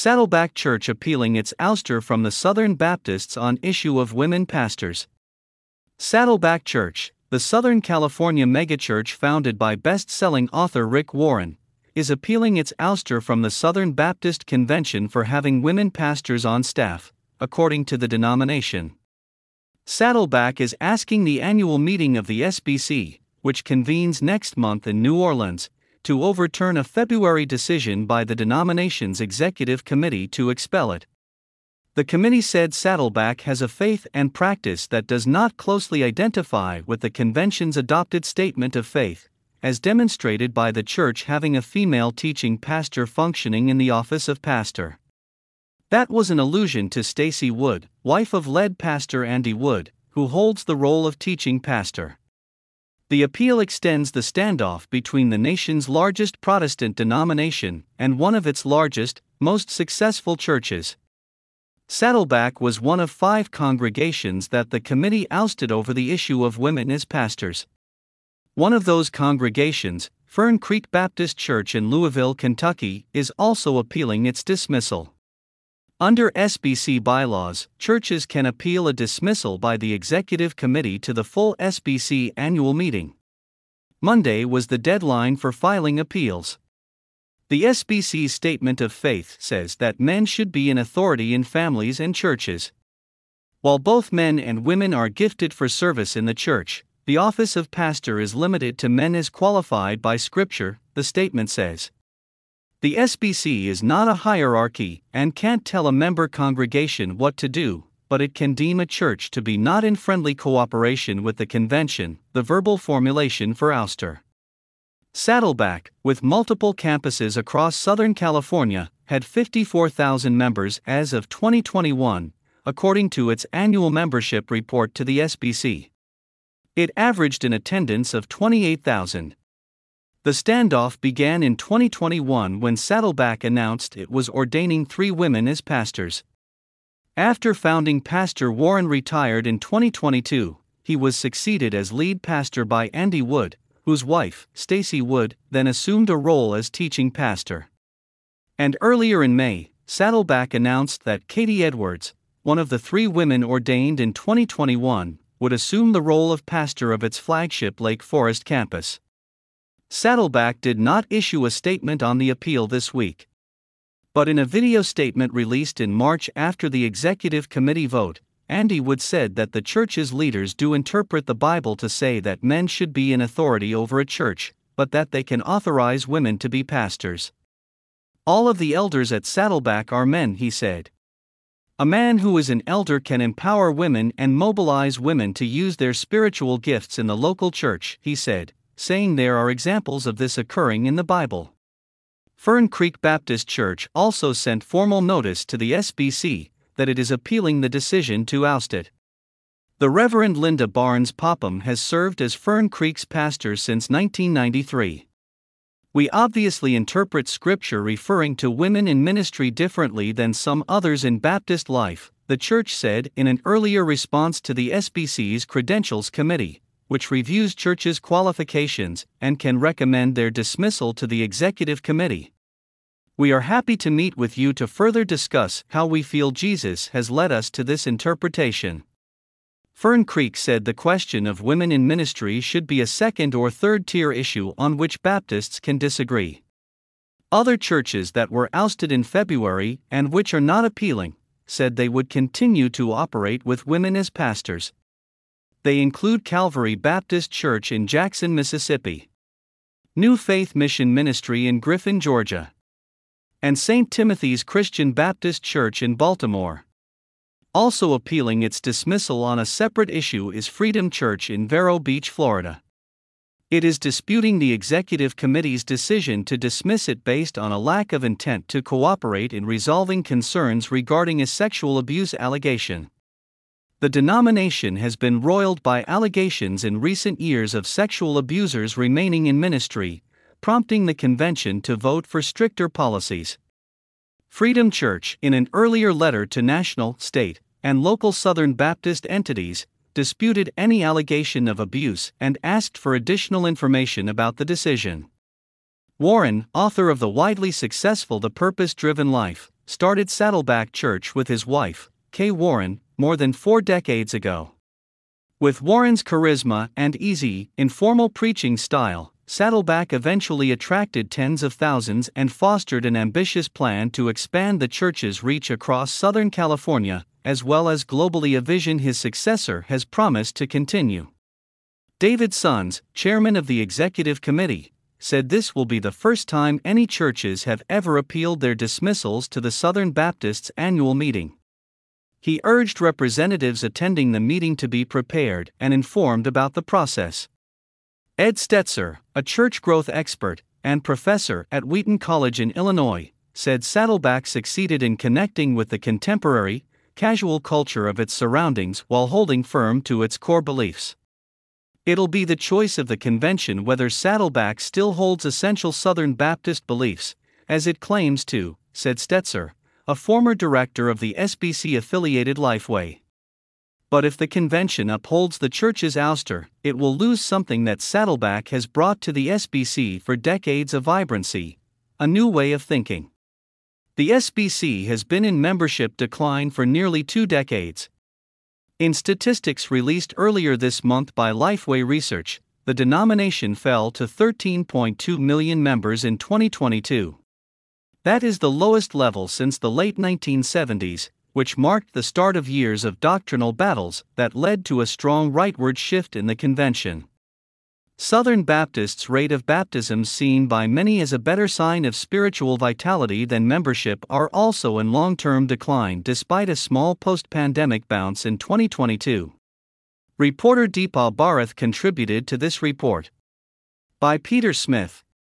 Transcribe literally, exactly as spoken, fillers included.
Saddleback Church appealing its ouster from the Southern Baptists on issue of women pastors. Saddleback Church, the Southern California megachurch founded by best-selling author Rick Warren, is appealing its ouster from the Southern Baptist Convention for having women pastors on staff, according to the denomination. Saddleback is asking the annual meeting of the S B C, which convenes next month in New Orleans, to overturn a February decision by the denomination's executive committee to expel it. The committee said Saddleback has a faith and practice that does not closely identify with the convention's adopted statement of faith, as demonstrated by the church having a female teaching pastor functioning in the office of pastor. That was an allusion to Stacy Wood, wife of lead pastor Andy Wood, who holds the role of teaching pastor. The appeal extends the standoff between the nation's largest Protestant denomination and one of its largest, most successful churches. Saddleback was one of five congregations that the committee ousted over the issue of women as pastors. One of those congregations, Fern Creek Baptist Church in Louisville, Kentucky, is also appealing its dismissal. Under S B C bylaws, churches can appeal a dismissal by the executive committee to the full S B C annual meeting. Monday was the deadline for filing appeals. The S B C's statement of faith says that men should be in authority in families and churches. While both men and women are gifted for service in the church, the office of pastor is limited to men as qualified by Scripture, the statement says. The S B C is not a hierarchy and can't tell a member congregation what to do, but it can deem a church to be not in friendly cooperation with the convention, the verbal formulation for ouster. Saddleback, with multiple campuses across Southern California, had fifty-four thousand members as of twenty twenty-one, according to its annual membership report to the S B C. It averaged an attendance of twenty-eight thousand. The standoff began in twenty twenty-one when Saddleback announced it was ordaining three women as pastors. After founding pastor Warren retired in twenty twenty-two, he was succeeded as lead pastor by Andy Wood, whose wife, Stacy Wood, then assumed a role as teaching pastor. And earlier in May, Saddleback announced that Katie Edwards, one of the three women ordained in twenty twenty-one, would assume the role of pastor of its flagship Lake Forest campus. Saddleback did not issue a statement on the appeal this week. But in a video statement released in March after the executive committee vote, Andy Wood said that the church's leaders do interpret the Bible to say that men should be in authority over a church, but that they can authorize women to be pastors. All of the elders at Saddleback are men, he said. A man who is an elder can empower women and mobilize women to use their spiritual gifts in the local church, he said, saying there are examples of this occurring in the Bible. Fern Creek Baptist Church also sent formal notice to the S B C that it is appealing the decision to oust it. The Reverend Linda Barnes Popham has served as Fern Creek's pastor since nineteen ninety-three. We obviously interpret Scripture referring to women in ministry differently than some others in Baptist life, the church said in an earlier response to the S B C's Credentials Committee, which reviews churches' qualifications and can recommend their dismissal to the executive committee. We are happy to meet with you to further discuss how we feel Jesus has led us to this interpretation. Fern Creek said the question of women in ministry should be a second or third tier issue on which Baptists can disagree. Other churches that were ousted in February and which are not appealing said they would continue to operate with women as pastors. They include Calvary Baptist Church in Jackson, Mississippi, New Faith Mission Ministry in Griffin, Georgia, and Saint Timothy's Christian Baptist Church in Baltimore. Also appealing its dismissal on a separate issue is Freedom Church in Vero Beach, Florida. It is disputing the executive committee's decision to dismiss it based on a lack of intent to cooperate in resolving concerns regarding a sexual abuse allegation. The denomination has been roiled by allegations in recent years of sexual abusers remaining in ministry, prompting the convention to vote for stricter policies. Freedom Church, in an earlier letter to national, state, and local Southern Baptist entities, disputed any allegation of abuse and asked for additional information about the decision. Warren, author of the widely successful The Purpose-Driven Life, started Saddleback Church with his wife, Kay Warren, more than four decades ago. With Warren's charisma and easy, informal preaching style, Saddleback eventually attracted tens of thousands and fostered an ambitious plan to expand the church's reach across Southern California, as well as globally, a vision his successor has promised to continue. David Sons, chairman of the executive committee, said this will be the first time any churches have ever appealed their dismissals to the Southern Baptists' annual meeting. He urged representatives attending the meeting to be prepared and informed about the process. Ed Stetzer, a church growth expert and professor at Wheaton College in Illinois, said Saddleback succeeded in connecting with the contemporary, casual culture of its surroundings while holding firm to its core beliefs. It'll be the choice of the convention whether Saddleback still holds essential Southern Baptist beliefs, as it claims to, said Stetzer, a former director of the S B C-affiliated Lifeway. But if the convention upholds the church's ouster, it will lose something that Saddleback has brought to the S B C for decades: of vibrancy, a new way of thinking. The S B C has been in membership decline for nearly two decades. In statistics released earlier this month by Lifeway Research, the denomination fell to thirteen point two million members in twenty twenty-two. That is the lowest level since the late nineteen seventies, which marked the start of years of doctrinal battles that led to a strong rightward shift in the convention. Southern Baptists' rate of baptisms, seen by many as a better sign of spiritual vitality than membership, are also in long-term decline despite a small post-pandemic bounce in twenty twenty-two. Reporter Deepa Bharath contributed to this report. By Peter Smith,